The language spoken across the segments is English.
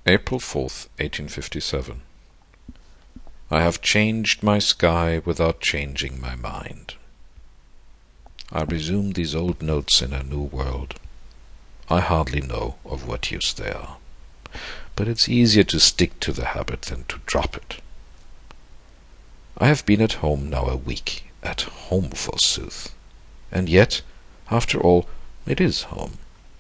April 4th, 1857. I have changed my sky without changing my mind. I resume these old notes in a new world. I hardly know of what use they are, but it's easier to stick to the habit than to drop it. I have been at home now a week, at home forsooth, and yet, after all, it is home.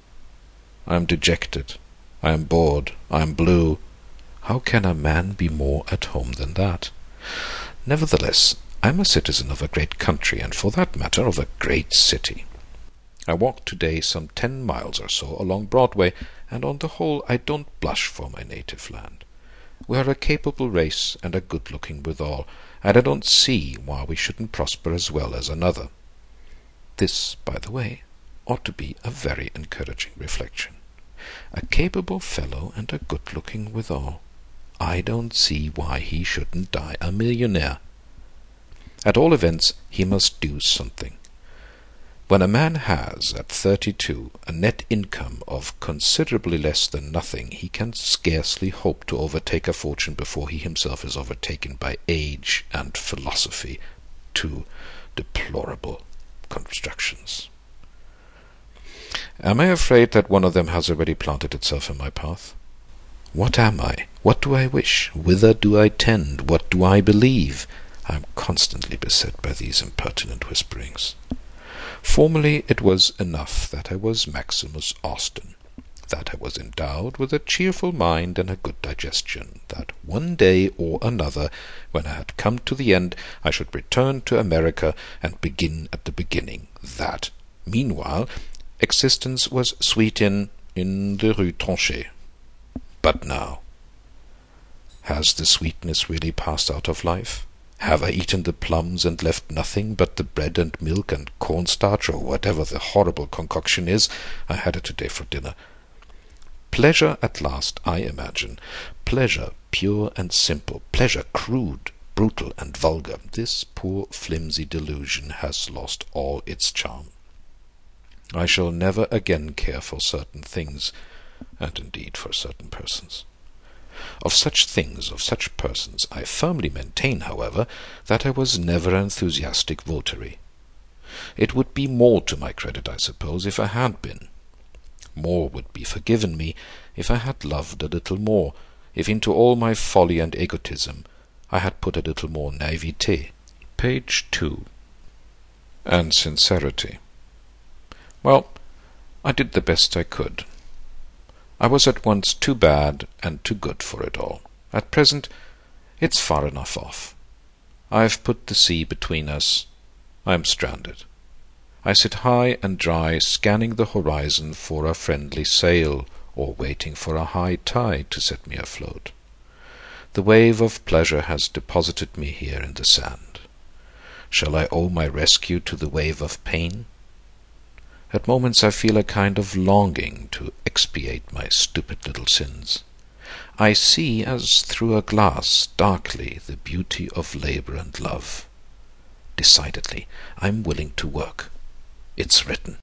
I am dejected, I am bored, I am blue. How can a man be more at home than that? Nevertheless, I am a citizen of a great country, and for that matter of a great city. I walked today some 10 miles or so along Broadway, and on the whole I don't blush for my native land. We are a capable race, and a good-looking withal, and I don't see why we shouldn't prosper as well as another. This, by the way, ought to be a very encouraging reflection. A capable fellow and a good-looking withal. I don't see why he shouldn't die a millionaire. At all events, he must do something. When a man has, at 32, a net income of considerably less than nothing, he can scarcely hope to overtake a fortune before he himself is overtaken by age and philosophy, two deplorable constructions. Am I afraid that one of them has already planted itself in my path? What am I? What do I wish? Whither do I tend? What do I believe? I am constantly beset by these impertinent whisperings. Formerly it was enough that I was Maximus Austin, that I was endowed with a cheerful mind and a good digestion, that one day or another, when I had come to the end, I should return to America and begin at the beginning, that, meanwhile, existence was sweet in the Rue Tronchet. But now, has the sweetness really passed out of life? Have I eaten the plums and left nothing but the bread and milk and cornstarch, or whatever the horrible concoction is? I had it today for dinner. Pleasure at last, I imagine. Pleasure pure and simple. Pleasure crude, brutal, and vulgar. This poor flimsy delusion has lost all its charm. I shall never again care for certain things, and indeed for certain persons. Of such things, of such persons, I firmly maintain, however, that I was never an enthusiastic votary. It would be more to my credit, I suppose, if I had been. More would be forgiven me if I had loved a little more, if into all my folly and egotism I had put a little more naivete. Page 2. And sincerity. Well, I did the best I could. I was at once too bad and too good for it all. At present, it's far enough off. I have put the sea between us. I am stranded. I sit high and dry, scanning the horizon for a friendly sail, or waiting for a high tide to set me afloat. The wave of pleasure has deposited me here in the sand. Shall I owe my rescue to the wave of pain? At moments I feel a kind of longing to expiate my stupid little sins. I see, as through a glass, darkly, the beauty of labor and love. Decidedly, I'm willing to work. It's written.